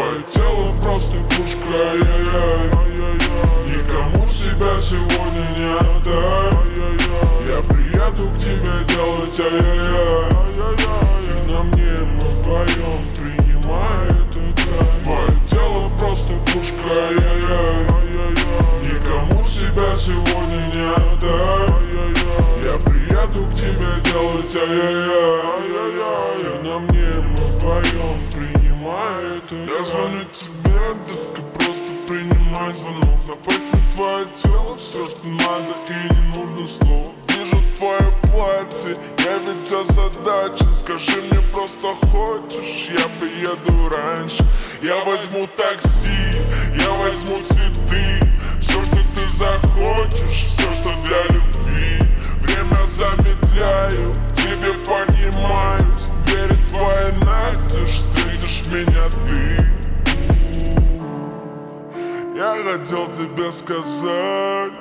Твое тело просто пушка, ай-яй-яй. Никому себя сегодня не отдай. Я приеду к тебе делать ай-яй-яй. И на мне мы вдвоем, принимай этот кайф. Твое тело просто пушка, ай-яй-яй. Никому себя сегодня не отдай. Я приеду к тебе делать ай-яй-яй. И на мне мы вдвоем, принимай этот кайф. Я звоню тебе, детка, просто принимай звонок. На фейсе твое тело, все, что надо, и не нужно слов. Вижу твое платье, я ведь озадачен. Скажи мне, просто хочешь, я приеду раньше. Я возьму такси, я возьму цветы. Все, что ты захочешь, все, что для любви. Время замедляю, к тебе поднимаюсь. Двери твои настежь, встретишь меня ты. Я хотел тебе сказать,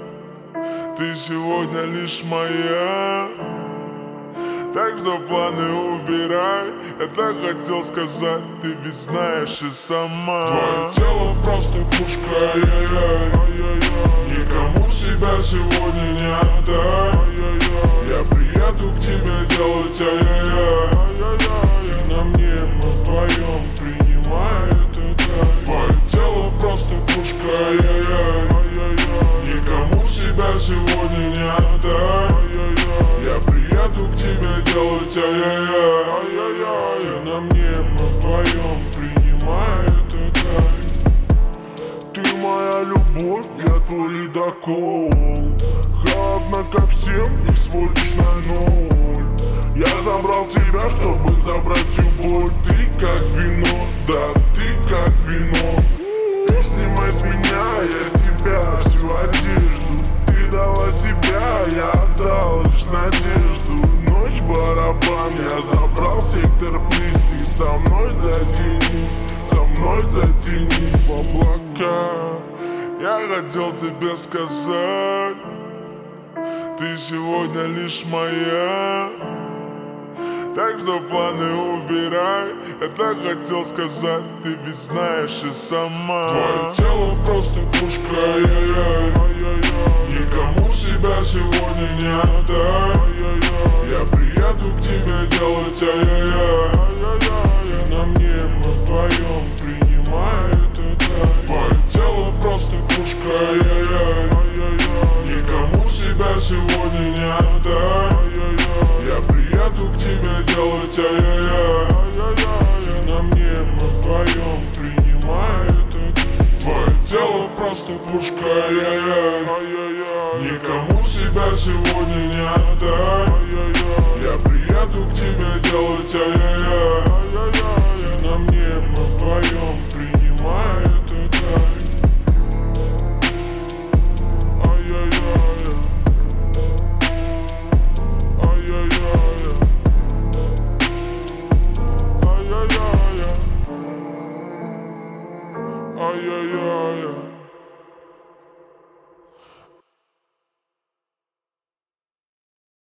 ты сегодня лишь моя. Так что планы убирай. Я так хотел сказать, ты ведь знаешь и сама. Твое тело просто пушка, ай-яй-яй. Никому себя сегодня не отдай. Я приеду к тебе делать ай-яй-яй. И на мне мы вдвоем, принимай этот кайф. Твое тело просто пушка, ай-яй-яй. Никому себя сегодня не отдай. Я приеду к тебе делать ай-яй-яй. И на мне мы вдвоем, принимай этот кайф. Ты моя любовь, я твой ледокол. Холодно ко всем, их сводишь на ноль. Я забрал тебя, чтобы забрать всю боль. Ты как вино, да, ты как вино. Ты снимай с меня, я с тебя всю одежду. Ты дала себя, я отдал лишь надежду. Ночь барабан, я забрал сектор плист. И со мной затянись, со мной затянись в облака. Я хотел тебе сказать, ты сегодня лишь моя. Так что планы убирай. Я так хотел сказать, ты ведь знаешь и сама. Твое тело просто пушка, ай-яй-яй. Никому себя сегодня не отдай. Я приеду к тебе делать ай-яй-яй. И на мне мы вдвоем, принимай этот кайф. Твое тело просто пушка, ай-яй-яй. Никому себя сегодня не отдай. Я приеду к тебе делать ай-яй-яй. И на мне мы вдвоем, принимай этот кайф. Твое тело просто пушка, ай-яй-яй. Никому себя сегодня не отдай. Я приеду к тебе делать ай-яй-яй.